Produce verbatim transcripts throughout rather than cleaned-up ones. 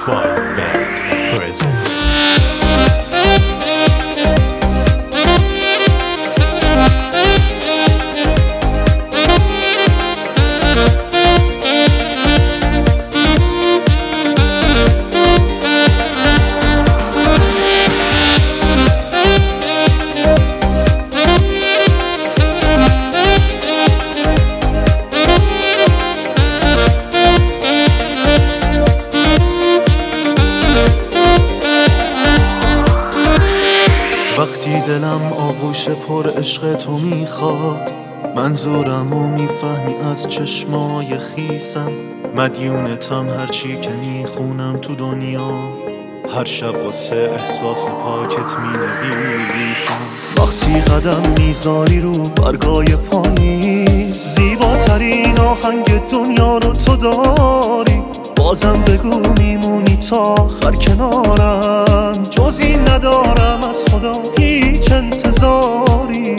Fire Band present. وقتی دلم آغوش پر عشق تو میخواد، منظورمو میفهمی از چشمای خیسم. مدیونتم هرچی که میخونم تو دنیا، هر شب واسه احساس پاکت مینویسم. وقتی قدم میذاری رو برگای پاییز، زیباترین آهنگ دنیا رو تو داری. بازم بگو میمونی تا آخر کنارم، جزی ندارم از خدا هیچ انتظاری.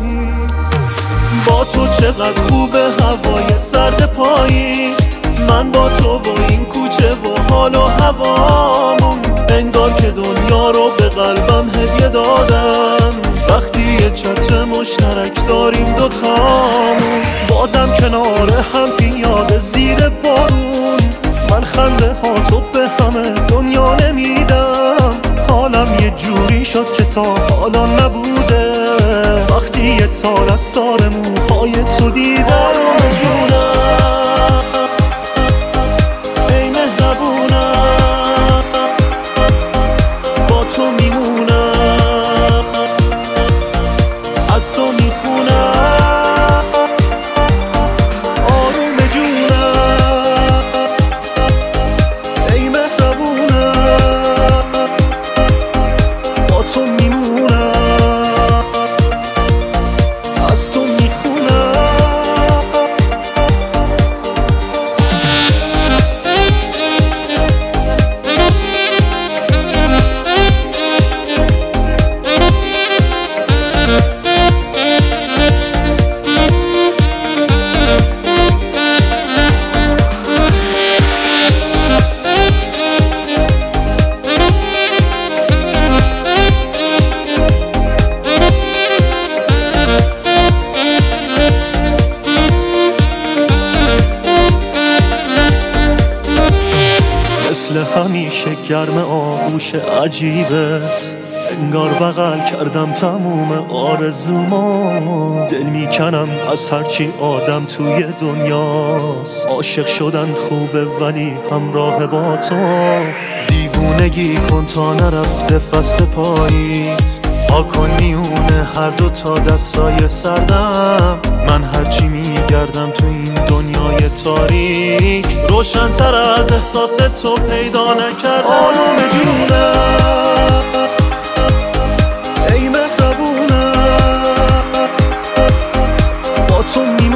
با تو چقدر خوبه هوای سرد پاییز، من با تو و این کوچه و حال و هوامون. انگار که دنیا رو به قلبم هدیه دادم، وقتی یه چتر مشترک داریم دوتامون. بازم کنار هم پیاده زیر بارون، من خنده ها تو به همه دنیا نمیدم. حالم یه جوری شد که تا حالا نبوده، وقتی یه تار از تار موهای تو دیدم. جونم ای مهربونم، با تو میمونم، از تو میخونم. آروم جونم ای مهربونم، با تو میمونم، از تو میخونم. مثل همیشه گرم آغوش عجیبت، انگار بغل کردم تموم آرزوما. دل میکنم از هرچی آدم توی دنیاست، عاشق شدن خوبه ولی همراه با تو. دیوونگی کن تا نرفته فصل پاییز، ها کن میونه هر دو تا دستای سردم. من هرچی میگردم تو این دنیای تاریک، روشن‌تر از احساس تو پیدا نکردم. آروم جونم ای مهربونم، با تو